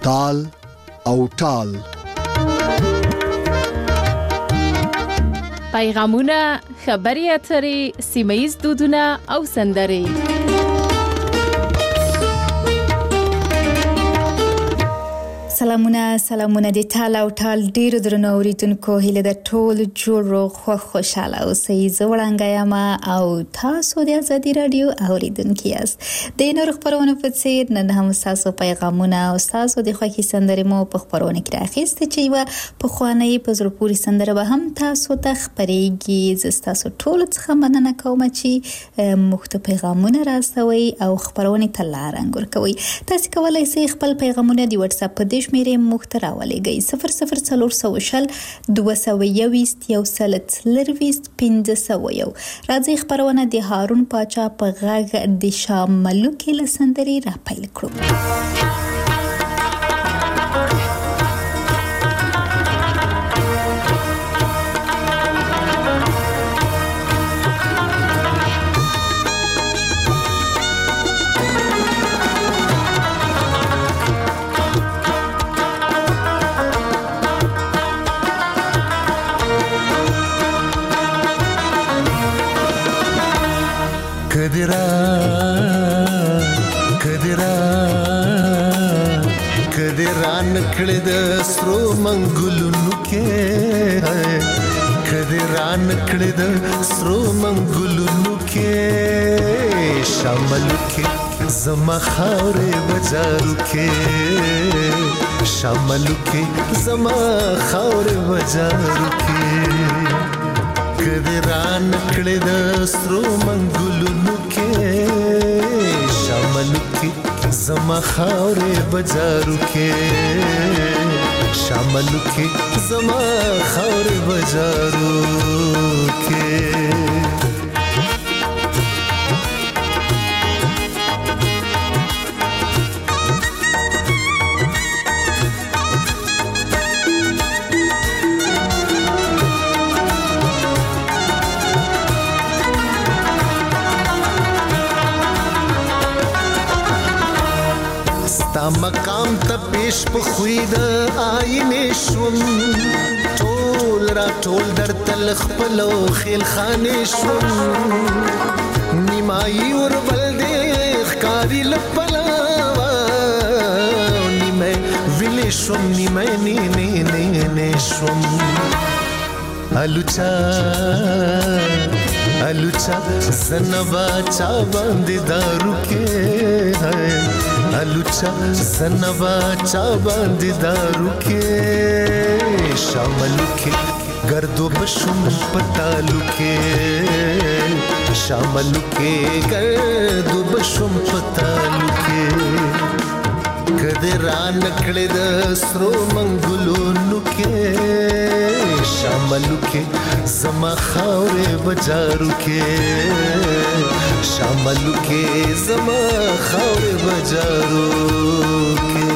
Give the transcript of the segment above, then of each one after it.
تال او ټال. پیغامونه، خبري اترې، سیمه‌ییز دودونه او سندرې. سلامونه د ټال او ټال ډیرو درنو اوریدونکو، هیله د ټول جوړ خوشاله اوسئ. زه وړانګه یم او تاسو د ازادي رادیو اوریدونکو یاست. د نور خبرونو په څیر نن هم تاسو پیغامونه او تاسو د خوښي سندرې مو په خبرونه کې راخېسته چې یو په خواني په زړه پورې سندره به هم تاسو ته خبرېږي. زه تاسو ټول څخه مننه کوم چې مخته پیغامونه راستوي او خبرونه ته لار انګور کوي. تاسو کولای شئ خپل پیغامونه د واتس اپ په میرے مختراولی گئی 0040 221 130 راځي خبرونه د هارون پاچا په غږ د شاملو کې لسندري را پیل کړو. کدران کړه د سترو منګلونو کې، کدران کړه د سترو منګلونو کې، شاملو کې زما خاورې بازارو کې، شاملو کې زما خاورې بازارو کې، کدران کړه د سترو منګلونو کې، شاملو کې زما خاورې بازارو کې، شاملو کې زما خاورې بازارو کې. مقام ته پیش په خوې د آینې شوم، ټول را ټول در تل خپلو خیل خانې شوم، نیمایي وربل دې ښکاري لپلاوه، نیمه ویلې شوم نیمه نه شوم. الوچا زنبا چا باندې دارو کې، الوچا زنبا چا باندې دارو کې، شاملو کې گردو بشم پتالو کې، شاملو کې گردو بشم پتالو کې، کدران کړه د سترو منګلونو کې، شاملو کې زما خاورې بازارو کې، شاملو کې زما خاورې بازارو کې.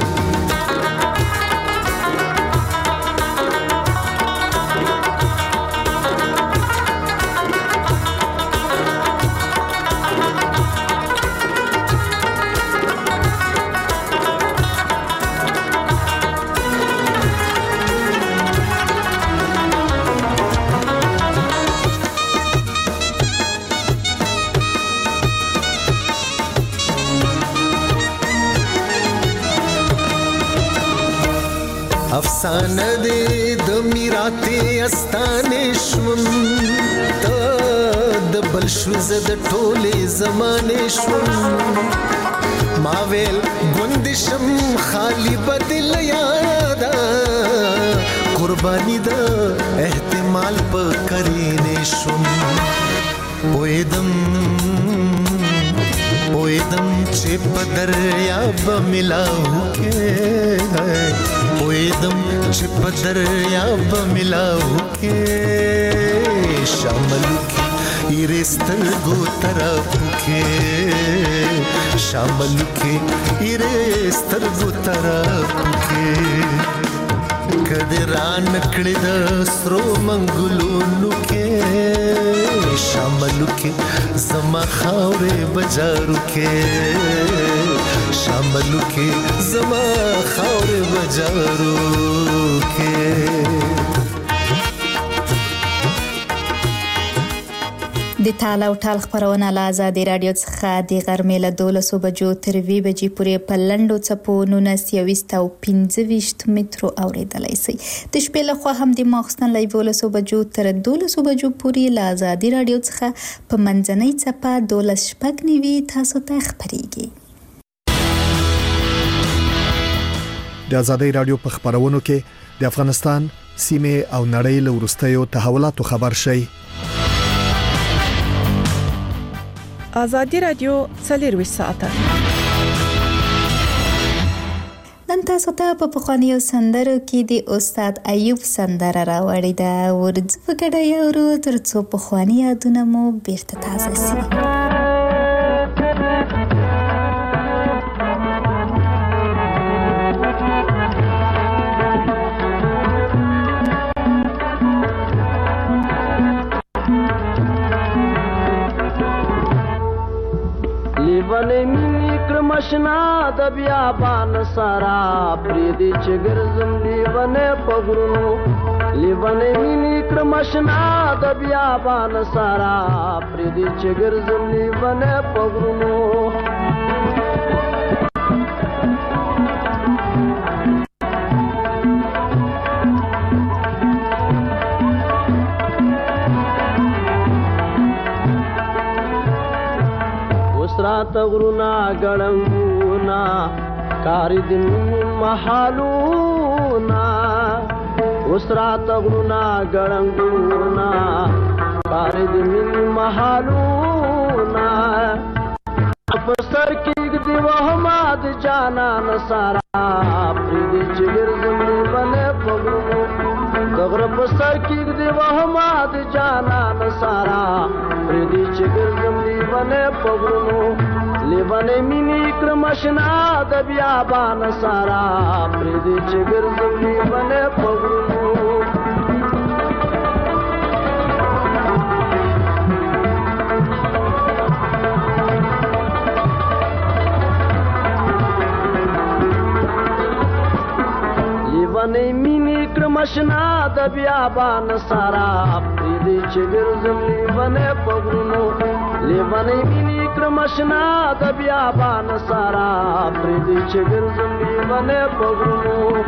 افسانه دې د میراته استانې شوم، ته د بل شو زه د ټولې زمانې شوم، ما ویل ګوند شم خالی بدل یادا، قربانی د احتمال په کرینې شوم، پویدم چې په دریاب ملاو کې، پویدم چې په دریاب ملاو کې، شاملو کې ایرسترګو طرفو کې، شاملو کې ایرسترګو طرفو کې، کدران کړه د سترو منګلونو کې، شاملو کې زما خاورې بازارو کې، شاملو کې زما خاور بجارو کې د تال او ټال خبرونه له آزادي رادیو څخه د غرمې له 12 بجو تر 2 بجې پورې په لنډو څپو 19 او 25 مترو اوریدلای شئ. د شپې له خوا هم د ماخستن له 12 بجو تر 12 بجو پورې له آزادي رادیو څخه په منځنۍ څپه 12 تاسو ته خبريږي. د آزادي رادیو په خبرونو کې د افغانستان سیمه او نړۍ له وروستیو تحولاتو خبر شي. آزادي رادیو 24 ساعته نن تاسو ته په پخوانیو سندرو کې د استاد ایوب سندره راوړې ده. ورځ په ګډه یو ترڅو پخوانی یادونه مو بیرته تازه شي. لیوانه مینی کرمشنا د بیابان سارا پریدی چګرزم لیوانه پغرونو لیوانه مینی کرمشنا د بیابان سارا پریدی چګرزم لیوانه پغرونو تغرونا ګړنګونا کاری دین محالونا وسرا تغرونا ګړنګونا کاری دین محالونا افسر کې دی وحمد جانا نصارا پریدي چګر زمي باندې پغرو دغر افسر کې دی وحمد جانا نصارا پریدي چګر زمي باندې پغرو لیوانه مینی کرمشنا د بیابان سارا پریدي چګر زمي باندې پغرو لیوانه مینی کرمشنا د بیابان سارا پریدي چګر زمي باندې پغرو لیوانه مینی کرمشنا د بیابان سارا پریدي چګر زمي باندې پغرو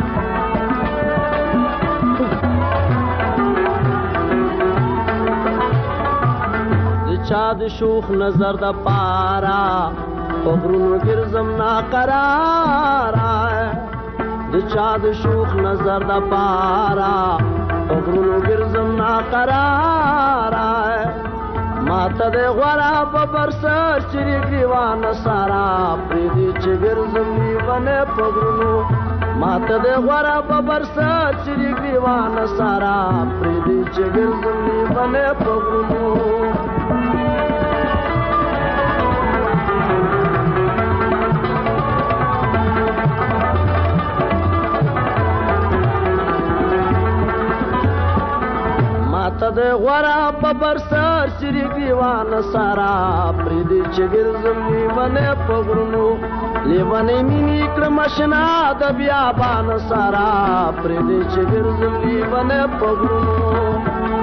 د چا د شوخ نظر د پارا پغرو ګرځم نا قرارا د چا د شوخ نظر د پارا پغرو ګرځم نا قرارا ماته د غورا په برسر چری ګریوان سارا پریدي چګر زمي باندې پغرو ماته د غورا په برسر چری ګریوان سارا پریدي چګر زمي باندې پغرو ماته د غورا په برسر چری ګریوان سارا پریدي چګر زمي باندې پغرو لیوانه مینی کرمشنا د بیابان سارا پریدي چګر زمي باندې پغرو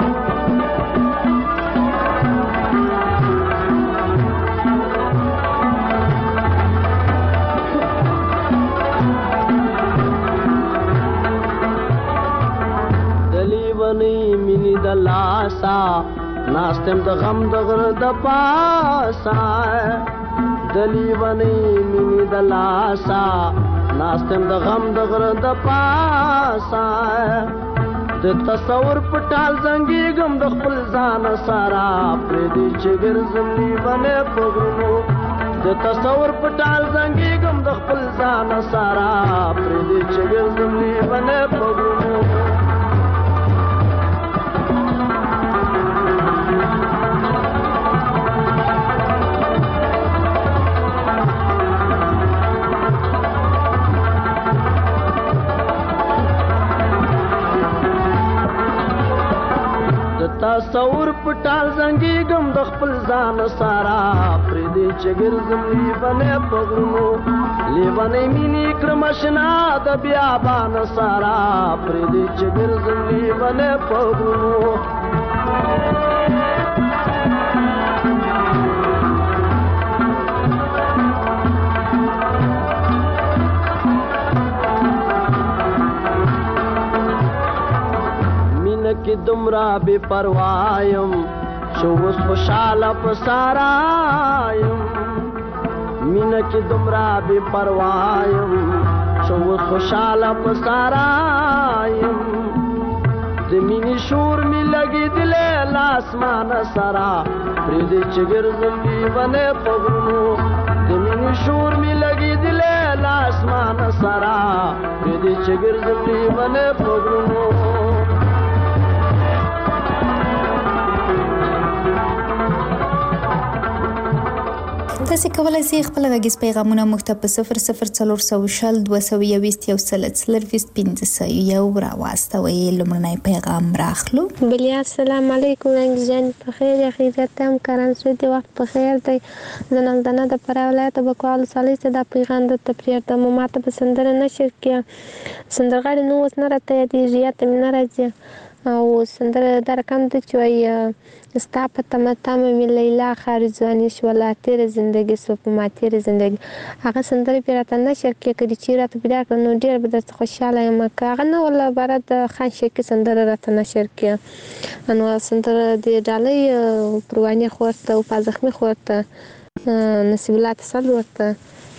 مینی د لاسا ناستم د غم د غر د پاسا دلی ونی مینی د لاسا ناستم د غم د غر د پاسا د تصور پټال زنګي غم د خپل ځان سارا پریدي چګر زمي باندې پغرو د تصور پټال زنګي غم د خپل ځان سارا پریدي چګر زمي باندې پغرو تصور پټال زنګي غم د خپل ځان سارا پریدي چګر زمي باندې پغرو لیوانې مینې کړم اشنا د بیابان سارا پرېږدي چې ګرځم لیوانې په غرونو مینه کې دومره بې پروا یم چې اوس خوشحاله په سارا یم مینه کې دومره بې پروا یم چې اوس خوشحاله په سارا یم د مینې شور مې لګېدلی له اسمانه سره پرېږدي چې ګرځم لیونی په غرونو د مینې شور مې لګېدلی له اسمانه سره پرېږدي چې ګرځم لیونی په غرونو تاسو کولای شئ خپل غږیز پیغامونه موږ ته په 00400224015 راواستوئ. لومړنی پیغام راخلو. بلیا السلام علیکم رنګ جان په خیر اخیرتم کارن سو دی وخت په خیر دی زنه دنه د پرولایت بکوال صالح د پیغام د تپریه د ماته په سندره نشر کې سندرغاړي نو وس نه راته دی ریات نه راځي او سندره در کم د چوي ستا په تمتم مې لیلا خارزانی شولا تیر زندگی سو په ما تیر زندگی هغه سندره پیراته نشر کې کړي چې راته پیدا کړو ډیر به درته خوشاله یم هغه نه ولا برد خان شکی سندره راته نشر کې انو سندره د ډالۍ پروانه خورته او پازخمي خورته نصیب الله تصل ورته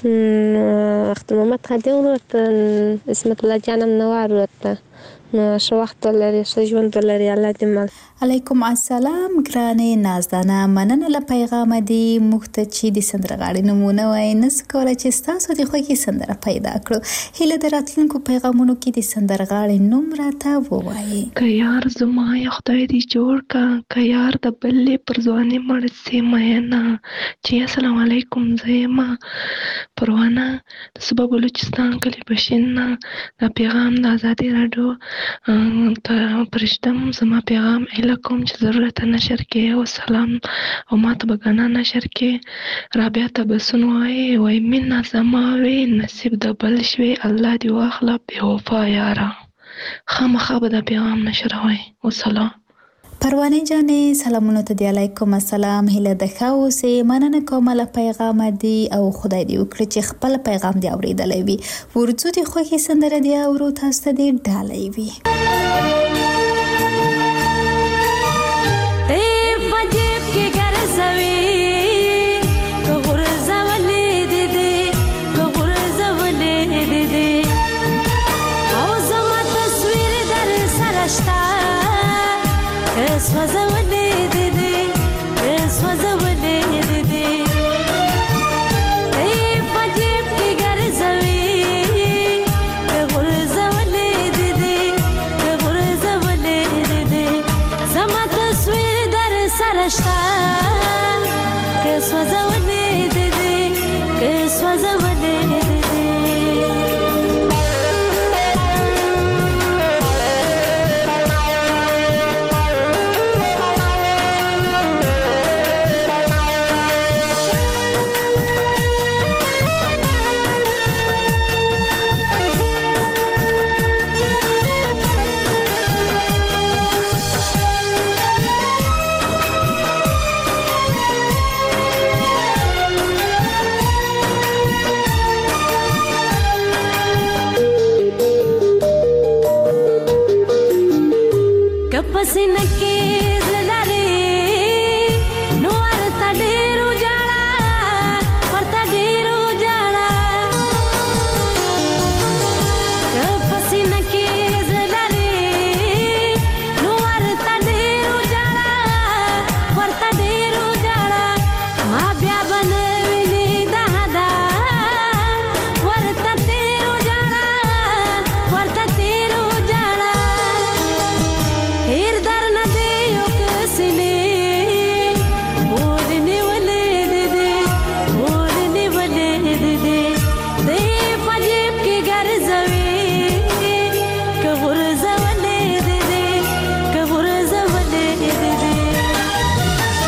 اختر محمد خادم ورته اسمت الله جانم نوار ورته شو وخت لري ژوند لري الله دې مل علیکم السلام ګرانې نازدانه مننه له پیغام دی مختچی د سندرغاړي نمونه وای نس کوله چې تاسو د خوږی سندره پیدا کړو هله دراتلونکو پیغامونو کې د سندرغاړي نوم راته ووایي که یار زما یا خدای دې جوړ کا یار د بلې پر ځواني مړ سي مېنا چې السلام علیکم زما پروانه د صبح بلوچستان کلی بشینا د پیغام د ازادي رادیو ته پرشتم زما پیغام لکم چې ضرورت نشر کې او سلام او ماته بغانا نشر کې رابعه تبسن وای منا زما وی نصیب د بل شوي الله دی واخلا به وفا یارا خامخا به د پیغام نشر وای او سلام پروانه جانې سلامونه ته دی علیکم السلام هله د خاوسه مننه کومه له پیغام دی او خدای دې وکړي چې خپل پیغام دی اوریدلې وي ورڅو دي خوږی سندره دی او تاسو ته دی ډالۍ وي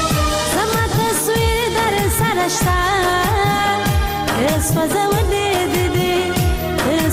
It's for the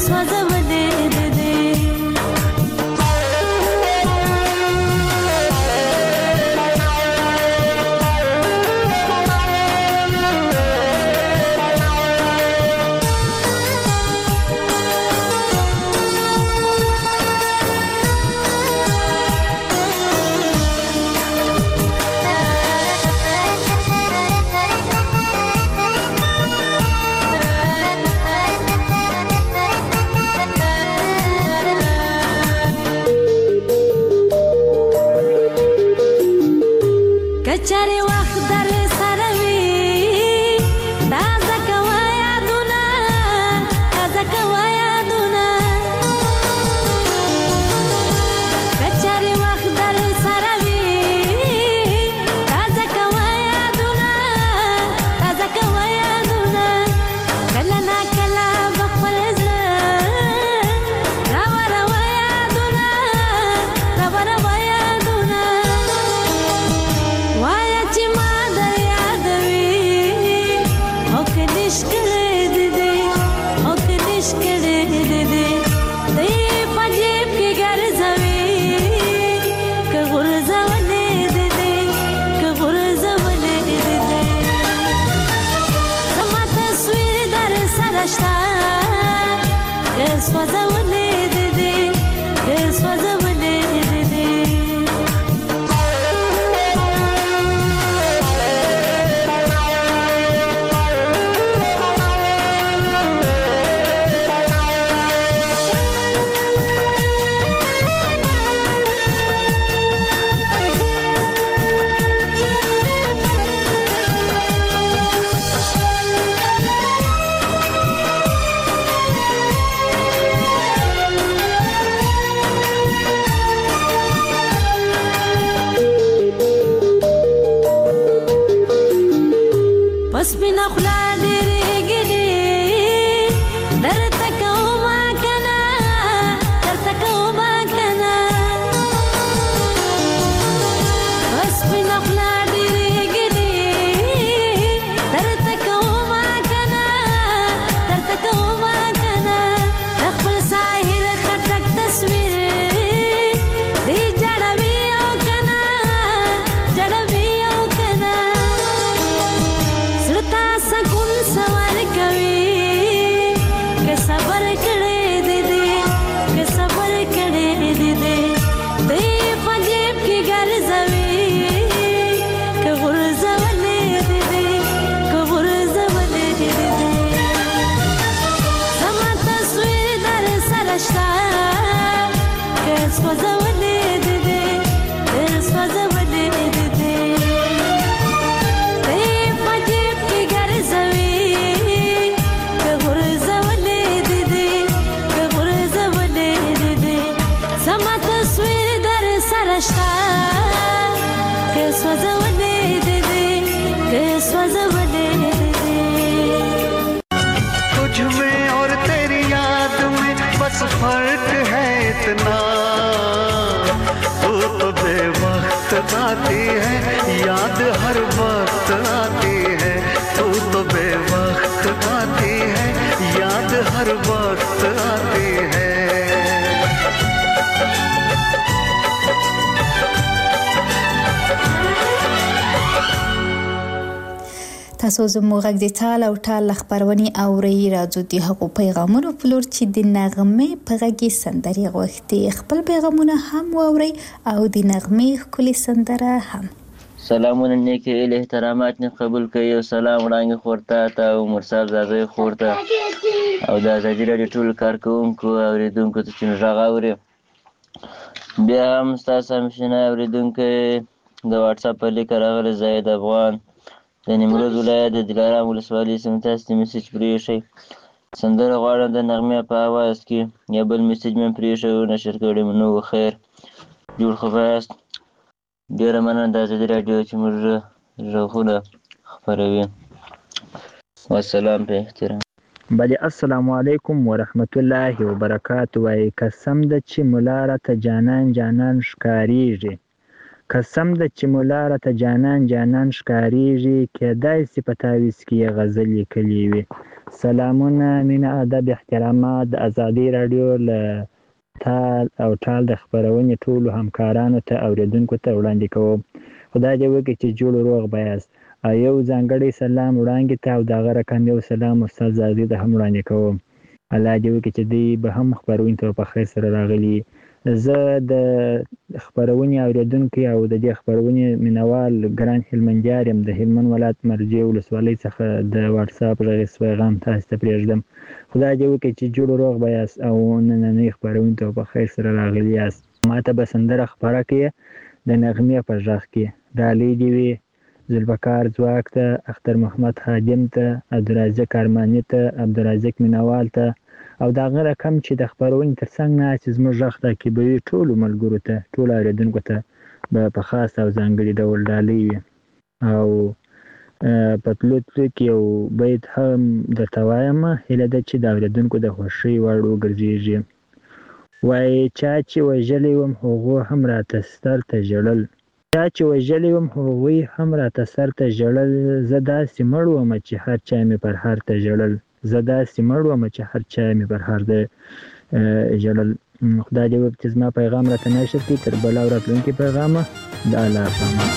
تاسو زموږ غږ د ټال او ټال خبرونه اوري راځو د هغو پیغامونو په لور چې د نغمې په غږی سندري غوښتي خپل پیغامونه هم واوري او د نغمې خولي سندره هم. سلامونه نیکی ال احترامات نه قبول کوي او سلام وړاندې خورته او مرسل زاده خورته او د ازادي راډیو ټول کارکونکو او اوریدونکو ته چې راغ اوري بیا هم تاسو مشنه اوریدونکو د واتس اپ لیک راغلی زید افغان د نیمروز ولایت د دلارام ولسوالۍ سیمې ته میسج پرېښی سندره غواړم د نغمې په اواز کې یا بل میسج مې پرېښی او نشر کړی مو نو خیر جوړ خباست ډېره مننه د ازادي راډیو چې موږ غږونه خپروي والسلام په احترام. بله السلام علیکم ورحمت الله وبرکاته. وایي قسم ده چې ملا راته جانان جانان ښکاریږي قسم د چې مولاره ته جانان جانان ښکاریږي کېدای سي په تعویض کې یې غزل لیکلي وي. سلامونه، مینه، ادب، احترامات د ازادي راډیو له تال او ټال د خپرونې ټولو همکارانو ته اوریدونکو ته وړاندې کوم. خدای دې وکړي چې جوړ روغ به یاست. یو ځانګړی سلام وړاندې ته او دغه رقم یو سلام استاد زادي ته هم وړاندې کوم. الله دې وکړي چې دوی به هم خپرونې ته په خیر سره راغلي. زه د خپرونې اوریدونکي او د دې خپرونې مینوال ګران هلمندیار یم. د هلمند ولایت مرجې ولسوالۍ څخه د واتساپ غږیز پیغام تاسو ته پرېږدم. خدای دې وکړي چې جوړ روغ به یاست او نننۍ خپرونې ته په خیر سره راغلي یاست. ما ته به سندره خپره کړي د نغمې په غږ کې. ډالۍ دې وي ذوالفقار ځواک ته، اختر محمد خادم ته، عبدالرزاق ارماني ته، عبدالرزاق مینوال ته او د هغه رقم چې د خپرونې تر څنګ ناست زموږ غږ تعقیبوي ټولو ملګرو ته، ټولو اورېدونکو ته به په خاص او ځانګړي ډول ډالۍ وي. او په تلو کې یو بیت هم درته وایم، هیله ده چې د اورېدونکو د خوښۍ وړ وګرځېږي. وایي چا چې وژلی وم هغو هم راته سر ته ژړل، چا چې وژلی وم هغوی هم راته سر ته ژړل، زه داسې مړ وم چې هر چا مې پر هر ته ژړل، زه داسې مړ وم چې هر چا مې پر هر ته ژړل. خدای دې وکړي چې زما پیغام راته نشر کړي. تر بله او راتلونکي پیغامه د الله په امان.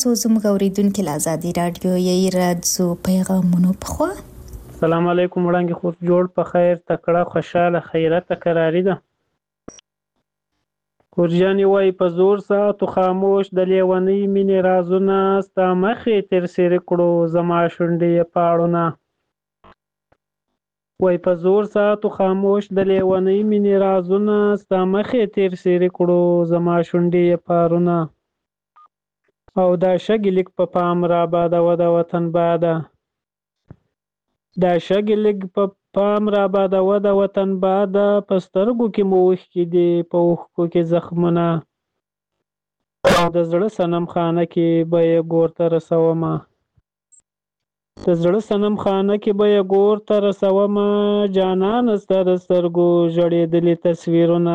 تاسو زموږ اوریدونکو له ازادي رادیو یې راځو پیغامونو په خوا. السلام علیکم وړاندې خو جوړ په خیر تکړه خوشاله خیرت قراری ده. کورجانی وای په زور ساتو خاموش د لیونی مینې رازونه ستا مخې تر سیر کړو زما شونډې پاړونه. وای په زور ساتو خاموش د لیونی مینې رازونه ستا مخې تر سیر کړو زما شونډې پاړونه. او دا شګې لیک په پام را باده و د وطن باده. دا شګې لیک په پام را باده و د وطن باده. په سترګو کې مو اوښکې دي په اوښکو کې زخمونه. او د زړه صنم خانه کې به یې ګور ته رسومه. د زړه صنم خانه کې به یې ګور ته رسومه. جانانه ستا د سترګو ژړېدلي تصویرونه.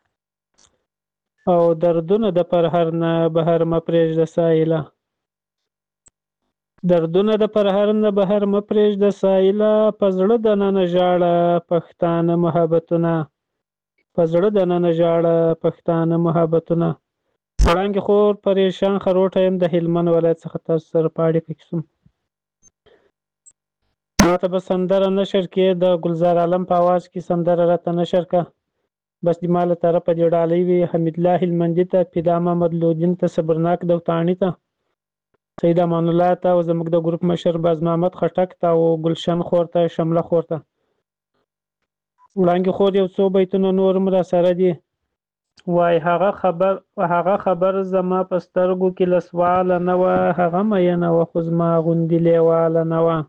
او دردونه د پرهر نه بهر مه پرېږده سایله. دردونه د پرهر نه بهر مه پرېږده سایله. په زړه دننه ژاړه پښتانه محبتونه. په زړه دننه ژاړه پښتانه محبتونه. وړانګې خور پریشان خروټه یم د هلمند ولایت څخه تاسو سره په اړیکه کې شوم. ماته به سندره نشر کې د ګلزار عالم په اواز کې سندره راته نشر که. بس د ما له طرفه دې ډالۍ وي حمید الله هلمندي ته، فدا محمد لودین ته، صبرناک دوتاڼي ته، سید امان الله ته، او زموږ د ګروپ مشر باز محمد خټک ته، او ګلشن خور ته، شمله خور ته. وړانګې خور یو څو بیتونه نور هم را سره دي. وای هغه خبر زما په سترګو کې له سواله نه وه. هغه مینه وه خو زما غوندې لیواله نه وه.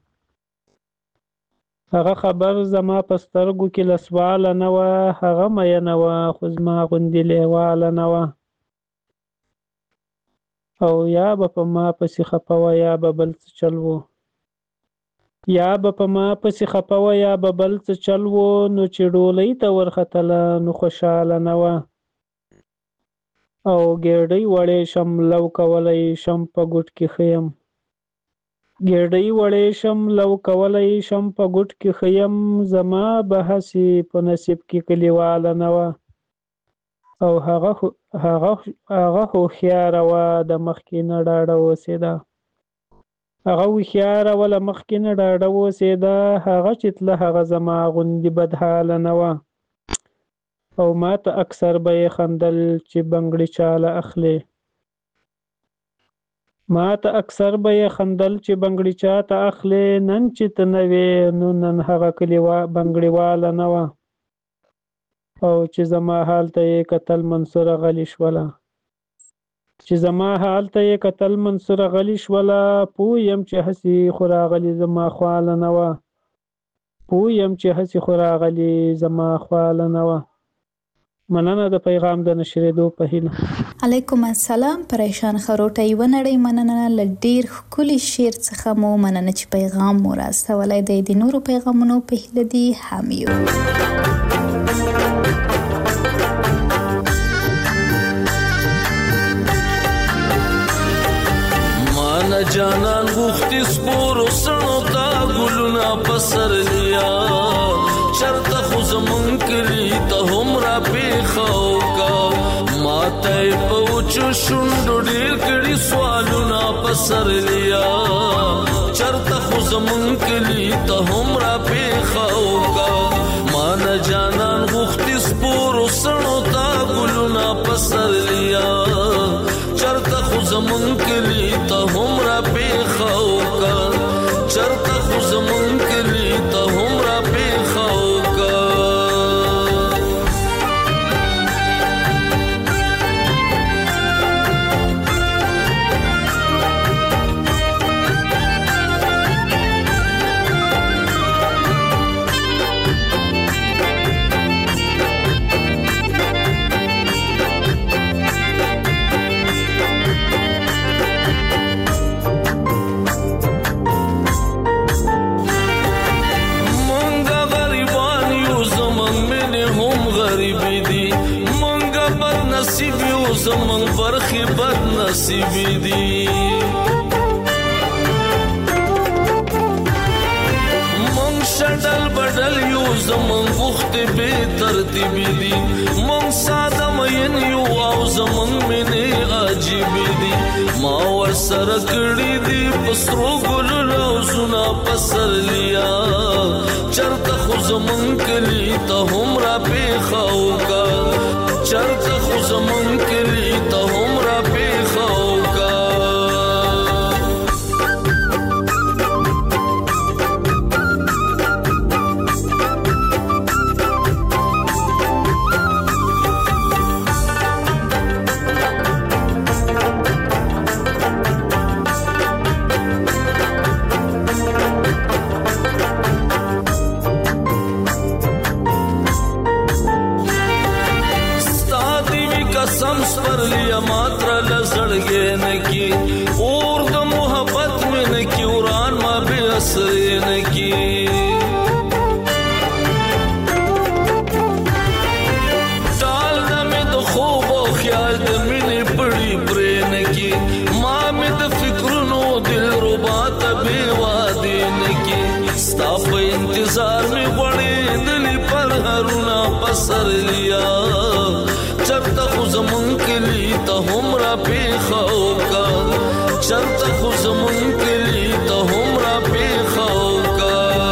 هغه خبر زما په سترګو کې له سواله نه وه. هغه مینه وه خو زما غوندې لیواله نه وه. او یا به په ما پسې خفه وه یا به بل څه چل و. یا به په ما پسې خفه وه یا به بل څه چل و. نو چې ډولۍ ته ورختله نو خوشحاله نه وه. او ګېډۍ وړې شم لو کولی شم په ګوټ کې ښه یم. ګېډۍ وړې شم لو کولی شم په ګوټ کې ښه یم. زما به هسې په نصیب کې کلیواله نه وه. او هغه هوښیاره وه د مخکې نه ډاډه اوسېده. هغه هوښیاره وه له مخکې نه ډاډه اوسېده. هغه چې تله هغه زما غوندې بدحاله نه وه. او ما ته اکثر به یې خندل چې بنګړي چاله اخلي. ما ته اکثر به یې خندل چې بنګړي چاته اخلي. نن چې ته نه وې نو نن هغه بنګړیواله نه وه. او چې زما حال ته یې کتل منصوره غلي شوله. چې زما حال ته یې کتل منصوره غلي شوله. پوه یم چې هسې خو راغلي زما خواله نه وه. پوه یم چې هسې خو راغلي زما خواله نه وه. مننه د پیغام د نشریدو په هیله. علیکم السلام. پریشان خروټه یوه نړۍ مننه له ډیر ښکلي شعر څخه مو مننه چې پیغام مو راستولی دی. د نورو پیغامونو په هیله دي هم یو. مانا جانان غوښتي سپورو سڼو ته ګلونه په سر لیا. چرته خو زمون کلی ته هم را پیښو کا. ماته په وچو شونډو ډېر کړي سوالونه په سر لیا. چرته خو زمون کلی ته هم را پیښو کا. مانا جانان غوښتي سپورو سڼو ته ګلونه په سر لیا. چرته خو زمون کلی ته هم را پیښو کا. چرته خو زمون کلی ته هم را پیښو کا. زمون برخی بد نصیبی دی. مونږ شډل بدل یو زمون وخت به ترتیبی دی. مونږ ساده مې مین یو او زمون مینې عجیب دي ما ورسره کړي دي پسرو ګل روزونه پسرلیا چرته خو زمون کلی ته هم را پیښو کا چرته خو زمون کلی ته هم را پیښو کا سپرلیا ماترا لزړګې نکی اور د محبت مې نکی وران ما به اثر نکی ټال مې د خوب او خیال د مینې پړې پرې نکی ما مې د فکرونو دل ربا ته بې وادي نکی ستا په انتظار مې غوړې دلې پر هرونه پسرلیا چرته خو زمون کلی ته هم را پیښو کا چرته خو زمون کلی ته هم را پیښو کا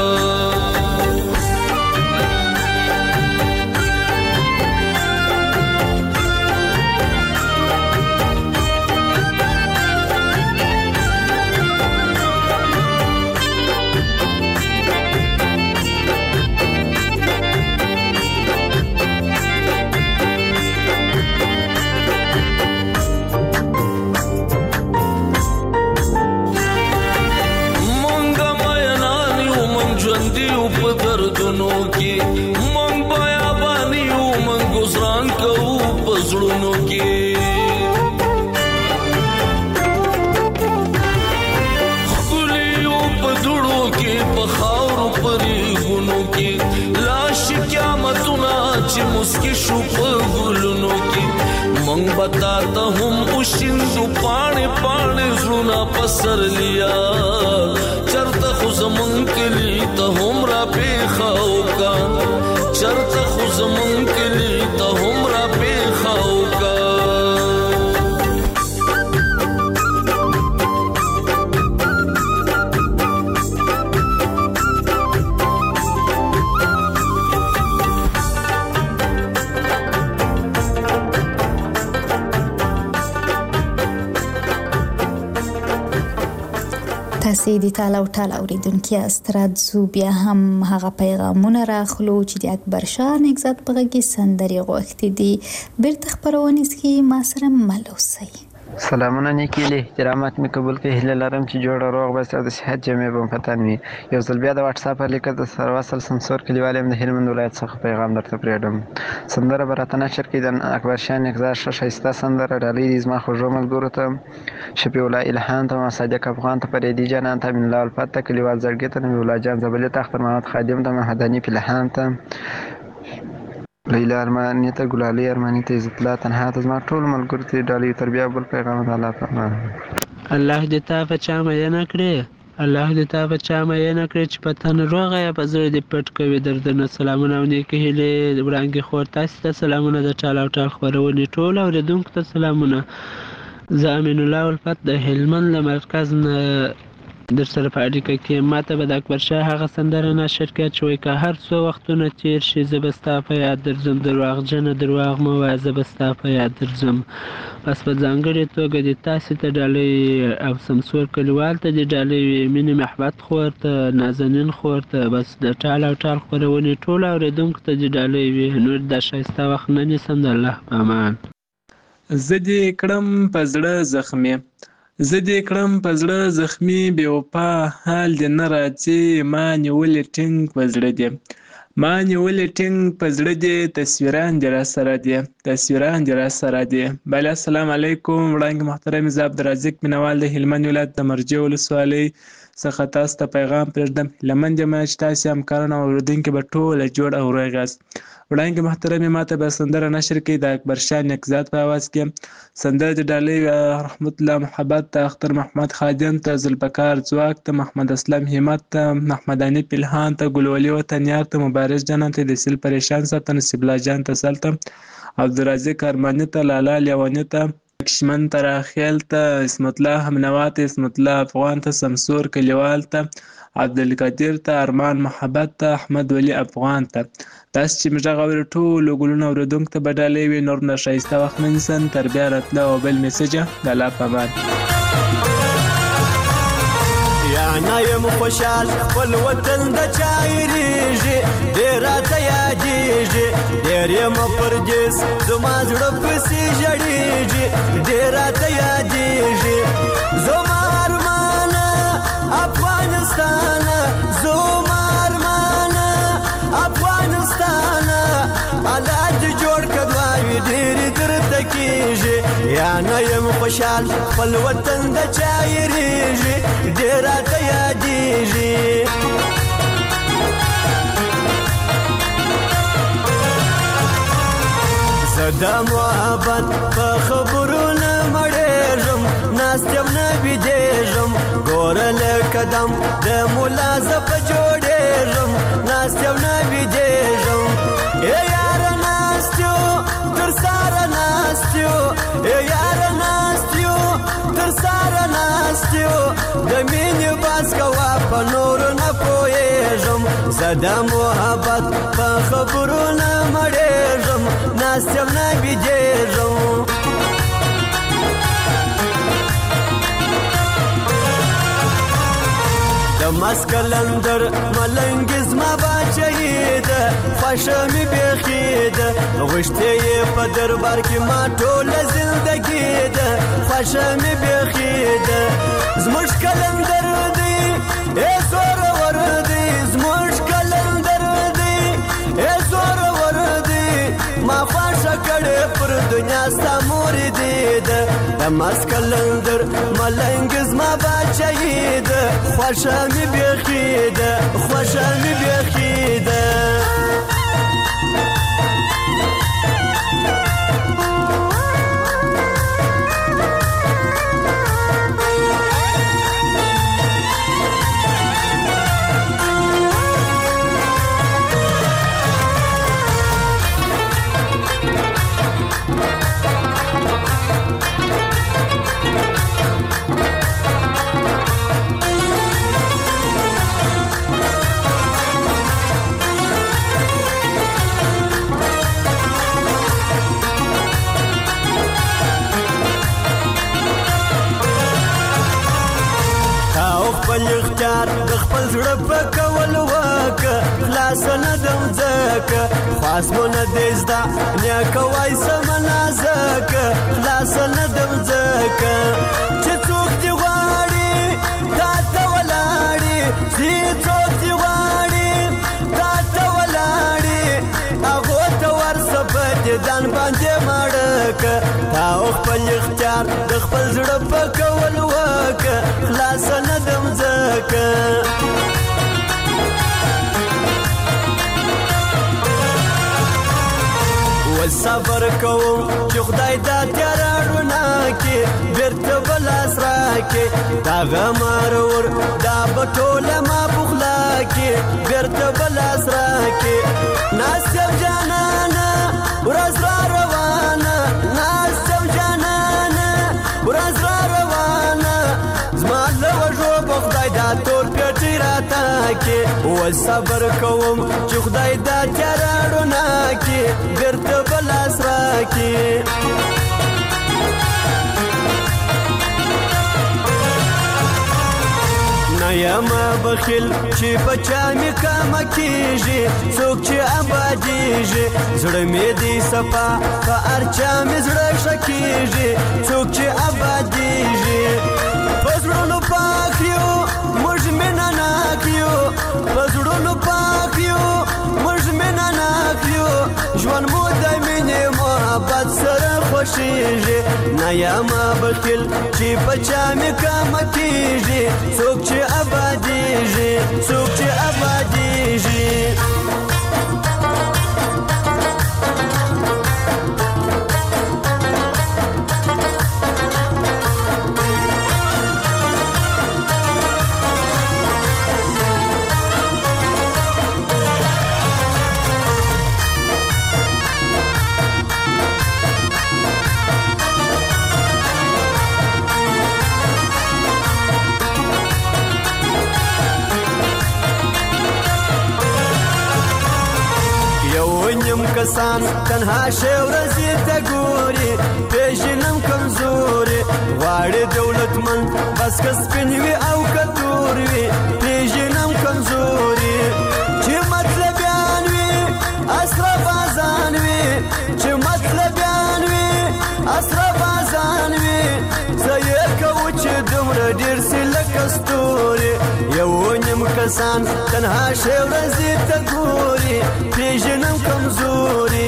دردونو کې مونږ بیا باندې یو مونږ گزاران کوو پزړونو کې خلیو پدړو کې په خاورو پرې غونو کې لاش قیامتونه چې مسکی شو په ګلونو کې مونږ بتا ته هم وشیندو پاڼې پاڼې زړونه پسرلیا چرته خو زمون کلی ته هم را پیښو کا چرته خو زمون کلی ته هم را پیښو کا تاسې د تاله او ټاله اوریدونکي یاست راځو بیا هم هغه پیغامونه راخلو چې د اکبر شاه نهضت په غږ کې سندرې غوښتې دي بیرته خپرونیز کې ما سره مل اوسئ سلامونه نیکي له احترامات مې قبول کړئ هیله لرم چې جوړ روغ بس او د صحت جامې به پتن وي یو ځل بیا د واتس اپ لیکه د سروسل سمسور کلیوال د هلمند ولایت څخه پیغام درته پرېږدم سندره براتنه نشر کې د اکبر شاه نهضت شایسته سندره ډالۍ دي زما خوږو ملګرو ته شفیع الله الهام ته صادق افغان ته پریدي جانان ته من الله الفت کلیوال زړګي ته نبی الله جان زبلی تخت محمد خادم ته مهدانی پلهان ته لیلا ارمانی ته ګلالي ارمانی ته عزت الله تنها ته زما ټول ملګرو ته ډالۍ تربیه بل پیغام الله تعالی الله دې تا په چا مې نه کړې الله دې تا په چا مې نه کړې چې په تن روغه یا په زړه دې پټ کوي دردونه سلامونه او نیکه هیلې وړاندې خور تاسو ته سلامونه د ټال او ټال خبرونه ټول اوریدونکو ته سلامونه زه امین الله الفت د هلمند له مرکز نه در سره په اړیکه کې ماته به د اکبر شاه هغه سندره نشر کړه چې وایي که هر څو وختونه تیر شي زه به ستا په یاد درځم درواغجنه درواغ مه وایه زه به ستا په یاد درځم بس په ځانګړې توګه د تاسې ته ډالۍ او سمسور کلیوال ته د ډالۍ مینې محبت خور ته نازنین خور ته بس د ټال او ټال خپرونې ټول اورېدونکو ته د ډالۍ وي نور دا ښایسته وخت نه نیسم د الله په امان زه دې کړم په زړه زخمي زه دې کړم په زړه زخمي بې وفا حال دې نه راځي ما نیولې ټینګ په زړه دې ما نیولې ټینګ په زړه دې تصویران دې راسره دي تصویران دې راسره دي بله السلام علیکم وړاندې محترم زه عبدالرزاق مینوال د هلمند ولایت د مرجې ولسوالۍ څخه تاسو ته پیغام پرېږدم هیله مند یم چې تاسې همکاران او اورېدونکي به ټوله جوړ او روغ یاست وړاندې محترمې ماته به سندره نشر کړي د اکبر شاه نکزاد په اواز کې. سندره د ډالۍ رحمت الله محبت ته، اختر محمد خادم ته، ذوالفقار ځواک ته، محمد اسلم همت ته، محمد انیف الهان ته، ګلولي وطنیار ته، مبارز جانان ته، د سیل پریشان صاحب ته، نصیب الله جان ته، سل ته، عبدالرازق ارماني ته، لالا لیواني ته، کشمن ته، راخیل ته، اسمت الله همنوا ته، اسمت الله افغان ته، سمسور کلیوال ته، عبدالقدیر ته، ارمان محبت ته، احمد ولی افغان ته. داسې چې موږ غواړو ټولو ګلونو اورېدونکو ته به ډالۍ وي. نور نه ښایسته وخت مه نیسئ. تر بیا راتله او بل میسجه د الله په امان. یا نه یم خوشحال خپل وطن د چا هېرېږي، ډېر راته یادېږي، ډېر یم پردیس زما زړه پسې ژړېږي، ډېر راته یادېږي زما ارمانه افغانستانه، زما ارمانه افغانستانه، الله دې جوړ کړه دعاوې ډېرې درته کېږي. یا نه یم خوشحال خپل وطن د چا هېرېږي، ډېر راته یادېږي. زه د محبت په خبرو نه مړېږم، ناست یم نه بېدېږم، ګوره له قدم د ملا زه په جوړېږم، ناست یم نه بېدېږم. ای یاره ناست یو تر ساره ناست یو، ای یاره ناست یو تر ساره ناست یو، د مینې باز کوه په نورو نه پوهېږم. زه د محبت په خبرو نه مړېږم، ناست یم نه بېدېږم. د مسکلندر ملنګ زما باچهي ده، خوښه مې بیخي ده، غوښتې یې په دربار کې ما ټوله زندګي ده، خوښه مې بیخي ده. زموږ کلندر دی ای زورور دی، زموږ کلندر دی ای زورور دی، ما خوښه کړې پر دنیا ستا مورې دی ده. د مسکلندر ملنګ زما باچهي ده، خوښه مې بیخي ده، خوښه مې بیخي ده. خپل اختیار د خپل زړه په کول وکه، خلاص نه دم ځکه خاص مو نه دی زده نیکه وای سمه نازکه، خلاص نه دم ځکه چې څوک دې غواړي تا ته ولاړي، چې څوک دې غواړي تا ته ولاړي، هغو ته ورسه په دیدن باندې مړکه. تا خپل اختیار د خپل زړه په کول وکه، خلاص نه دم ځکه. صبر کوم چې خدای دا تیاره رڼا کې بېرته به لاس راکړي، دا غم ارور دا به ټوله ما په خوله کې بېرته به لاس راکړي. ناست یم جانانه ورځ را روانه، ناست یم جانانه ورځ را روانه، زما له وږو به خدای دا تور پیټۍ راته کړي. اوس صبر کوم چې خدای دا تیاره رڼا کې بېرته به لاس راکړي. نه یم بخیل چې په چا مې کمه کېږي، څوک چې ابادېږي زړه مې دی صفا، په هر چا مې زړه ښه کېږي، څوک چې ابادېږي. په زړونو پاک یو موږ مینه ناک یو، په زړونو پاک یو موږ مینه ناک یو، ژوند مو د مینې محبت سره خوښېږي. نه یم بخیل چې په چا مې کمه کېږي، څوک چې ابادېږي، څوک چې ابادېږي. کسان تنها شی ورځې ته ګوري پیژنم کمزوري غواړي دولتمند بس که سپین وي او که تور وي پیژنم کمزوري چې مطلبیان وي اشرف ازان وي چې مطلبیان وي اشرف ازان وي زه یې کوو چې دومره ډېر سي لکه ستوري یو نیم کسان تنها شی ورځې ته ګوري پیژنم کمزوري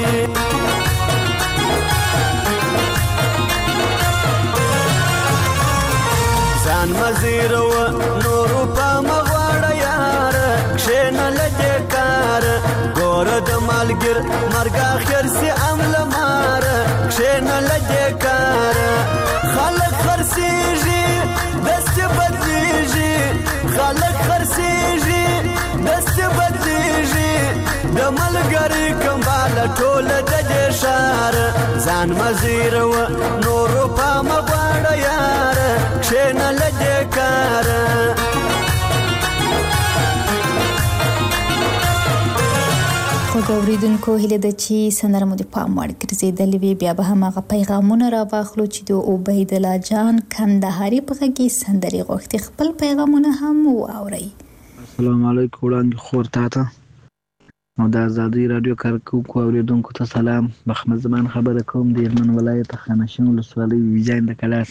ځان مزیرو نورو په مغواړه یاره کښېنه له دې کاره ګوره د مالګر مرګ اخر سي عمله ماره کښېنه له دې کاره خلک خرڅېږي دستې بدلېږي خلک خرڅېږي دستې بدلېږي د ملګري کمباله ټوله د دې ښاره ځان مزیرو نورو په مغواړه یاره کښېنه له دې کاره خوږ اورېدونکو هیله ده چې سندره مو د پام وړ ګرځېدلې وي. بیا به هماغه پیغامونه راواخلو چې د عبیدالله جان کندهاري په غږ کې سندرې غوښتي. خپل پیغامونه هم واورئ. السلام علیکم وړاندې خور تاته او د ازادۍ راډیو کارکوونکو اورېدونکو ته سلام. محمد زمان خبره کوم د هلمند ولایت خانشین ولسوالۍ ویجاین د کلاس.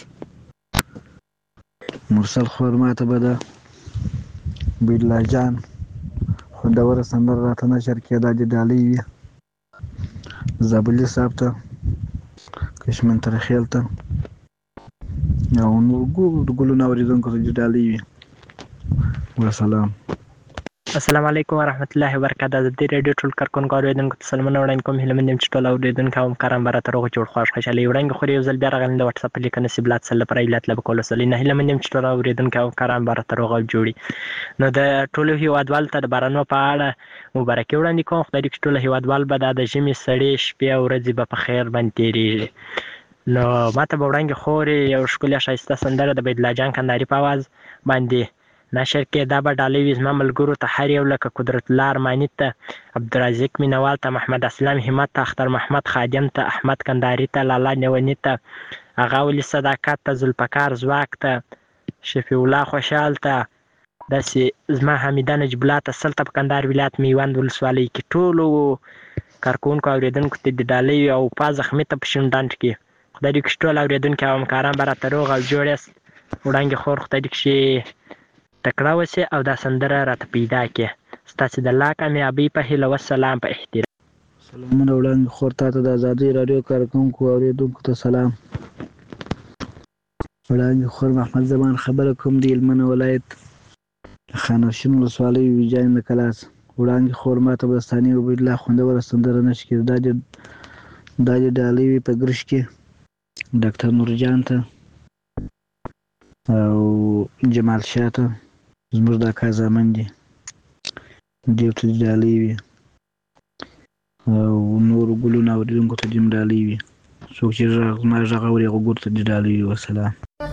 مرسل خور ماته به د عبیدالله جان خوندوره سندره راته نشر کړي دا د ډالۍ وي. زابلي صاحب ته کشمن ترخیل ته او نور ګلونه اورېدونکو ته د ډالۍ وي. وسلام. السلام علیکم ورحمت الله وبرکاته. د دې رادیو ټول کارکونکو اورېدونکو ته سلامونه وړاندې کوم. هیله مند یم چې ټول اورېدونکي او همکاران به راته روغ جوړ خوښ خوشحالي وړاندې خوري. یو ځل بیا راغلم د وټساپ لیک نصیب لات سره لپاره ایلات لبه کول سلی نه. هیله مند یم چې ټول اورېدونکي او همکاران به راته روغ جوړي. نو د ټولو هیوادوالو ته د بارانو په اړه مبارکي وړاندې کوم. خدای دې چې ټول هیوادوال به د ژمي سړې شپې او ورځې به په خیر باندې تېرېږي. نو ماته به وړاندې خورې یو ښکلې ښایسته سندره د عبیدالله جان کندهاري په اواز باندې نشر کې. دا به ډالۍ وي زما ملګرو ته هر یو لکه قدرت الله ارماني ته، عبدالرزاق مینوال ته، محمد اسلام همت ته، اختر محمد خادم ته، احمد کندهاري ته، لالا نیوني ته، اغا ولي صداقت ته، ذوالفقار ځواک ته، شفیع الله خوشحال ته، داسې زما حمیده نجیب الله ته، سلته په کندهار ولایت میوند ولسوالۍ کې ټولو کارکوونکو اورېدونکو ته د ډالۍ او پا زخمي ته په شونډانټ کې خدای دې کښې ټول اورېدونکي او همکاران به راته روغ او جوړ یاست. وړاندې خور خدای دې کښې تکړه وسې او دا سندره راته پیدا کړې. ستاسې د الله کامیابۍ په هیله وسلام په احترام. سلامونه وړاندې خور تاته د ازادۍ راډیو کارکوونکو اورېدونکو ته سلام. وړاندې خور محمد زمان خبره کوم د هلمند ولایت خانشین ولسوالۍ ویجاین د کلاس. وړاندې خور ماته به د ثاني عبیدالله خوندوره سندره نشر کړي. دا د ډالۍ وي په ګرش کې ډاکټر نورجان ته او جمال شاه ته زموږ د اکا زامن دي دې ته ډالۍ وي او نورو ګلونه اورېدونکو ته دې ډالۍ وي. څوک چې زما غږ اوري هغه ګورو ته دې ډالۍ وي. وسلام.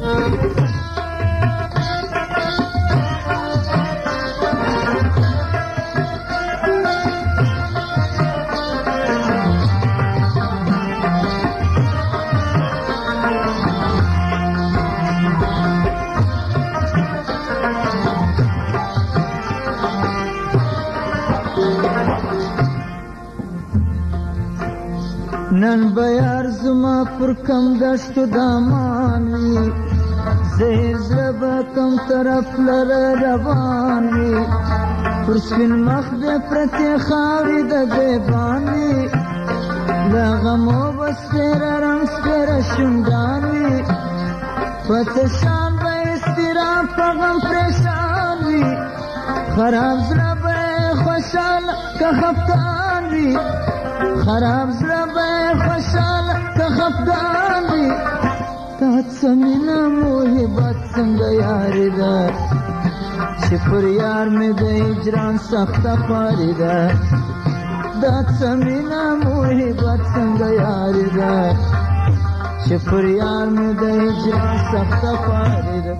نن بیار زما پر کم دشتو دامان وی زهر زړه به کم طرف لره روان وي پر سپین مخ به پرتې خاورې د بیبان وي له غمو به سپېره رنګ سپېره شونډان وي په تشان به اضطراب په غم پریشان وي خراب زړه به خوشحاله که خفګان وي خراب زړه به خوشحاله که خفګان وي تا څه مینه محبت څنګه یاري ده چې پر یار مې د هجران سخته خواري ده دا څه مینه محبت څنګه یاري ده چې پر یار مې د هجران سخته خواري ده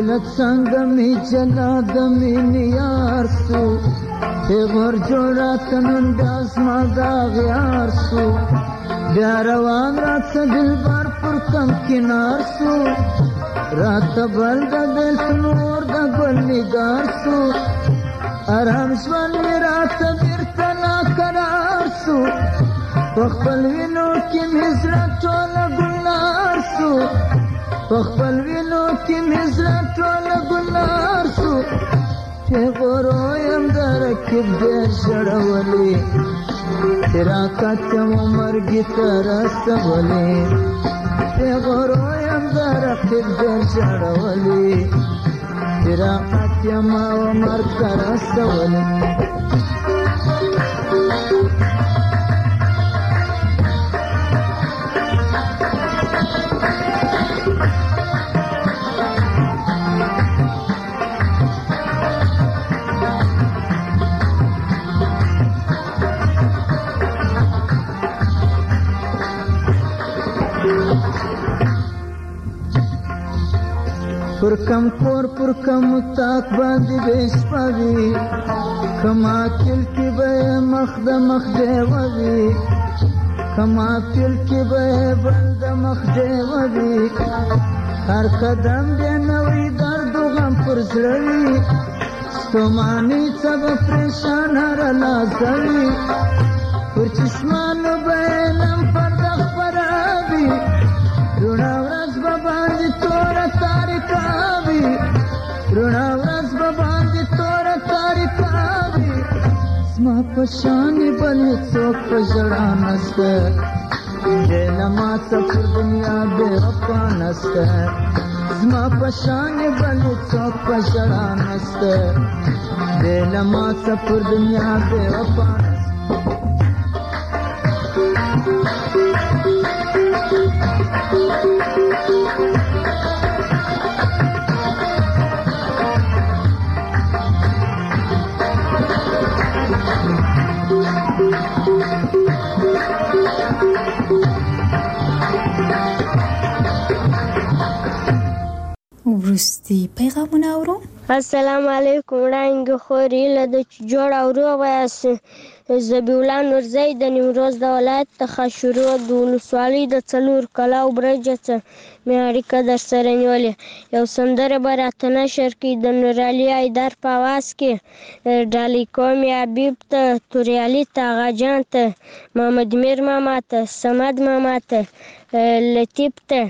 دولت څنګه می جلا د مینې یار سو پیغور جوړه تنن داس ما دا غیار سو بیا روان رات دلبر پر کم کنار سو رات بل د دل نور د ګل نگار سو آرام ژوند می رات بیرته ناقرار سو په خپل وینو کې مې زړه ټوله ګلنار سو په خپل وینو کې مې زړه ټوله ګلنار سو پیغور یم د رکب ډېر ژړولې فراقت یم مرګي ته رسولې پیغور یم د رکب ډېر ژړولې فراقت یم مرګ ته رسولې پر کم کور پر کم تاک باندې بشپوي کما تل کې به مخ د مخ دی ووي کما تل کې به بل د مخ دی ووي هر قدم دې نوې درد و غم پر زړه وي ستوماني څه به پریشان هر لازوي پر چشمانو به نم پرده خپروي روڼه ورځ به باندې توره تاریکه وي روڼه ورځ به باندې توره تاریکه وي زما په شانې بل هېڅوک په ژړا نسته دی له ما څه پر دنیا بې وفا نسته زما په شانې بل هېڅوک په ژړا نسته دی له ما څه پر دنیا بې وفا نسته وروستي پیغامونه اورو. السلام علیکم وړانګې خورې له د جوړ او روغ یاست ذبیح الله نورزی د نیمروز د ولایت څخه شروع د ولسوالۍ د 4 کلاو برجه څخه مې اړیکه در سره نیولې یو سندره به راته نشر کړي د نورعلي حیدر په آواز کې ډالۍ کوم حبیب ته توریالي ته آغاجان ته محمد میر ماما ته صمد ماما ته لطیف ته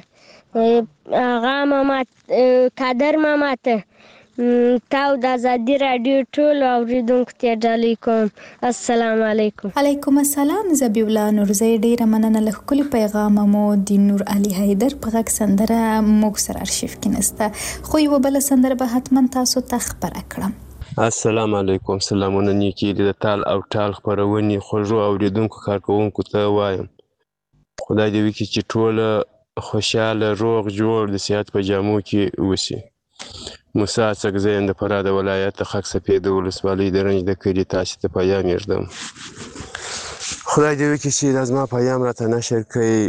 آغا ماما قادر ماما ته تاو د ازادي راډیو ټول اوریدونکو ته ډالۍ کوم. السلام علیکم. علیکم السلام. ذبیح الله نورزی ډیره مننه له ښکلي پیغامه مو د نورعلي حیدر په غږ سندره موږ سره ارشیف کې نسته خو یوه بله سندره به حتما تاسو ته خپره کړم. السلام علیکم. سلامونه نیکې دي د تال او ټال خپرونې خوږو اوریدونکو کارکوونکو ته وایم خدای دې وکړي چې ټوله خوشحاله روغ جوړ د صحت په جامو کې اوسي. موسی اڅکزی یم د فراه د ولایت د خاک سپید د ولسوالۍ د رنج د کلي تاسې ته پیام یږدم. خدای دې وکړي چې دا زما پیام راته نشر کړئ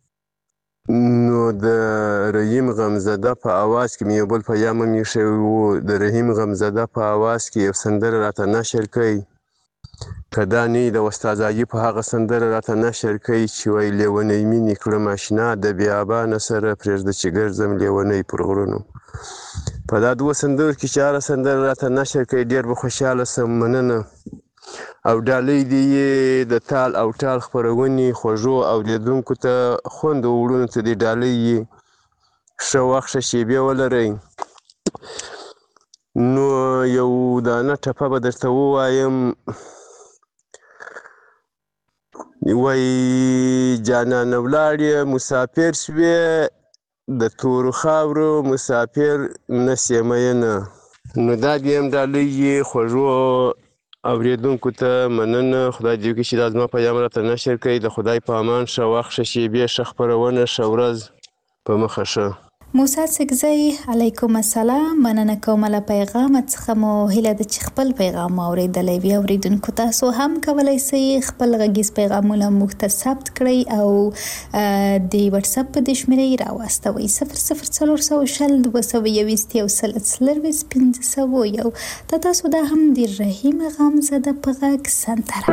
نو د رحیم غمزده په اواز کې مې یو بل پیام هم ایښی و د رحیم غمزده په اواز کې یو سندره راته نشر کړئ که دا نه د استادزايي په هغه سندره راته نشر کړئ چې وایي لیونۍ مینې کړم اشنا د بیابانه سره پرېږده چې ګرځم لیونۍ پر غرونو. په دا دوه سندرو کې چې هره سندره راته نشر کړئ ډېر به خوشحاله سم. مننه. او ډالۍ دې یې د تال او ټال خپرونې خوږو اورېدونکو ته خوند وړونو ته دې ډالۍ یې ښه وخت ښه شېبې ولرئ. نو یو دانه ټپه به درته ووایم وایي جانانه ولاړې مسافر شوې د تورو خاورو مسافر نسې مینه. نو دا دې هم ډالۍ یې خوږو اوریدونکو ته مننه. خدای دې وکړي چې دا زما پیام راته نشر کړئ. د خدای په امان ښه وخت ښه شېبې ښه خپرونه ښه ورځ په مخه ښه. موسی سګزی علیکم السلام. مننه کوم له پیغام څخه مو هیله ده چې خپل پیغام اوریدلی وي. اوریدونکو تاسو هم کولی شئ خپل غږیز پیغامونه موږ ته ثبت کړئ او د واتس اپ په دې شمېرې راواستوئ 00400 د تاسو دا هم د رحیم غمزده په غږ سنتره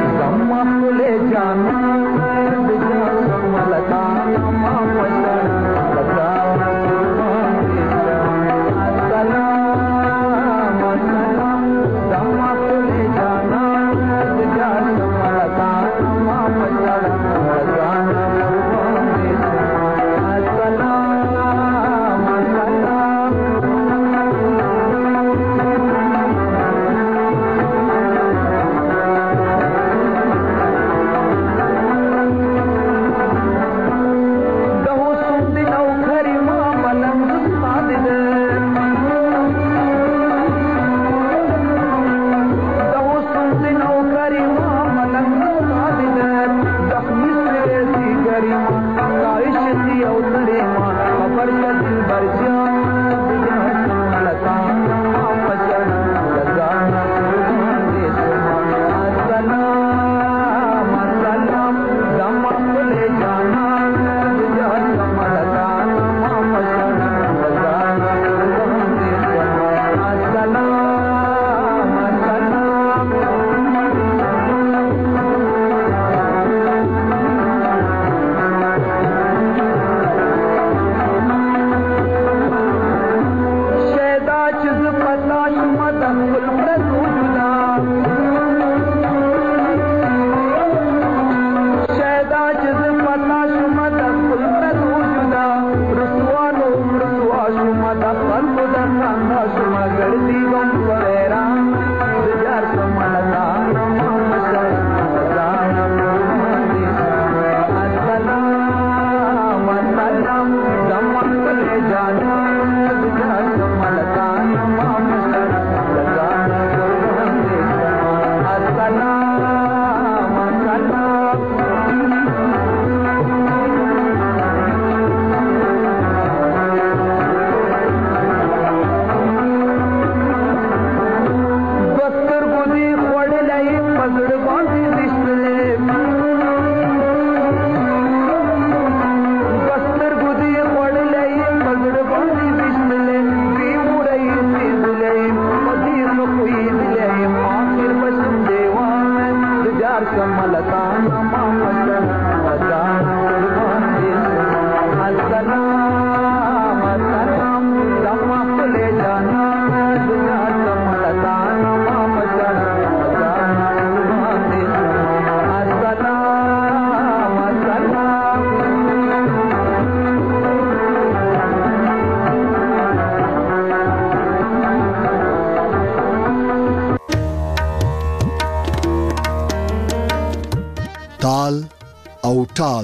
تال او ټال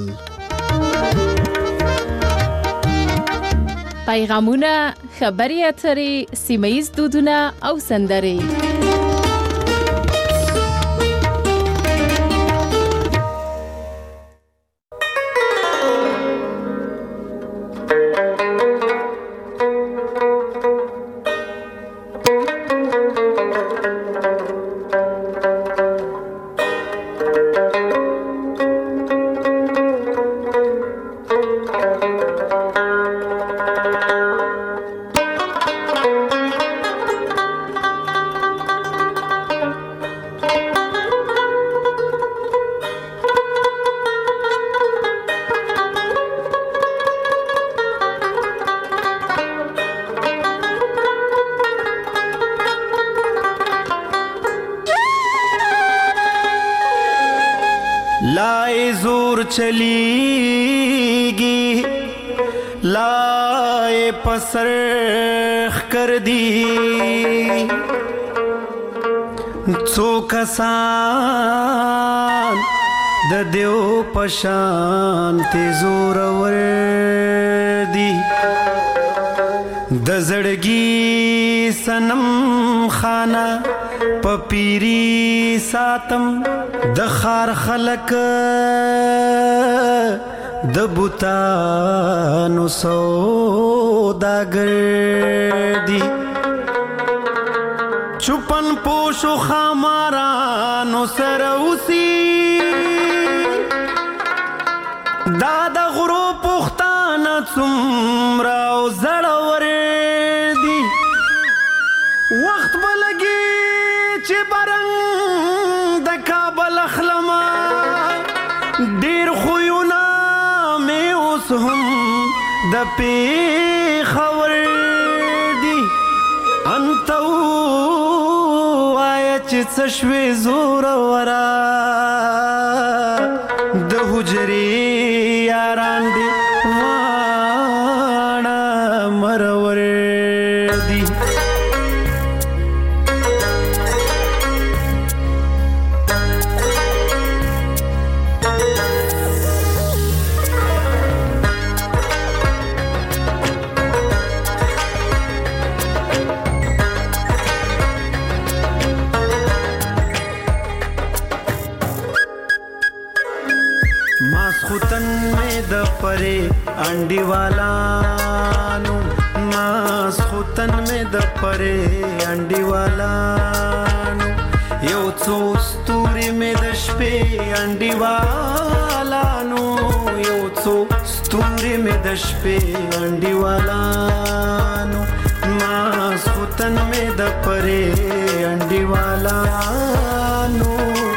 پیغامونه، خبري اترې، سیمه‌ییز دودونه او سندرې. لائے زور چلیگی لائے پسرخ کر دی څو کسان د دیو پشان ته زور ور دی د زړګي سنم خانه پپیری ساتم د خار خلق د بوتانو سوداګر دي چوپن پوشو خامارانو سره اوسي دا د غرو پښتانه څومره زړور دي وخت به لګي چې برنګ د کابل اخلمه ډېر خویونه مې اوس هم د پېښور دي انته ووایه چې څه شوې زوروره د حجرې یاران دي واړه مرور دي ماسخوتن میں د پرے انڈی والانو ماسخوتن میں د پرے انڈی والانو یو څو ستوري میں د شپې انڈی والانو یو څو ستوري میں د شپې انڈی والانو ماسخوتن میں د پرے انڈی والانو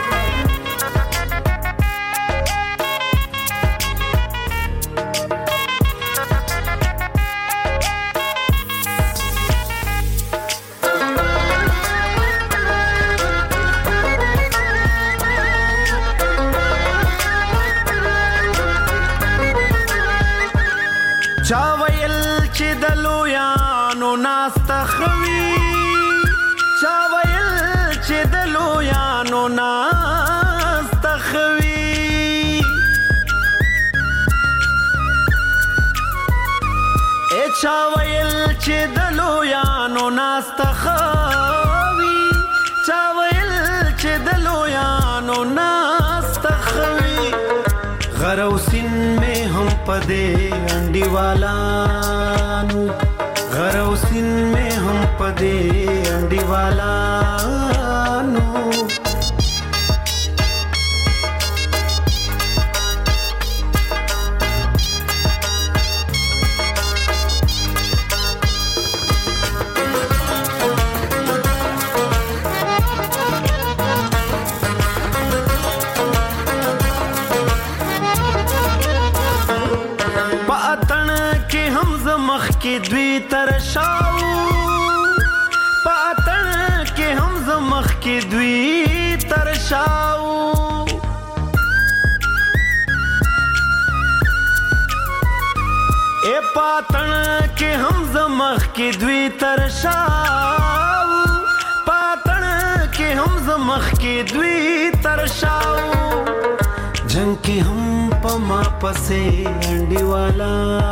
چا ویل چې د لویانو ناسته خوي چا ویل چې د لویانو ناسته خوي چا ویل چې د لویانو ناسته خوي چا ویل چې د لویانو ناسته خوي غروسین میں ہم پدے انڈی والانو غروسین میں ہم پدے انڈی والانو کې دوی ترشاو پاتن کې هم زمخ کې دوی ترشاو اے پاتن کې هم زمخ کې دوی ترشاو پاتن کې هم زمخ کې دوی ترشاو جنگ کې هم پما پسې انډي والا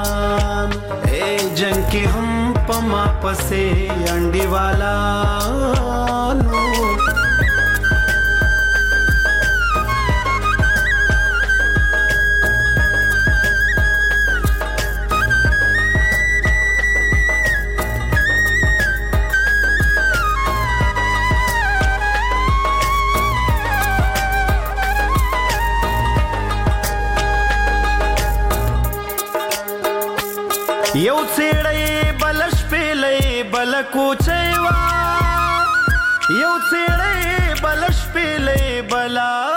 جنگ کې هم پما پسې انډي والا نو یو څېړی بلش پیلې بل کوچې وا یو څېړی بلش پیلې بلا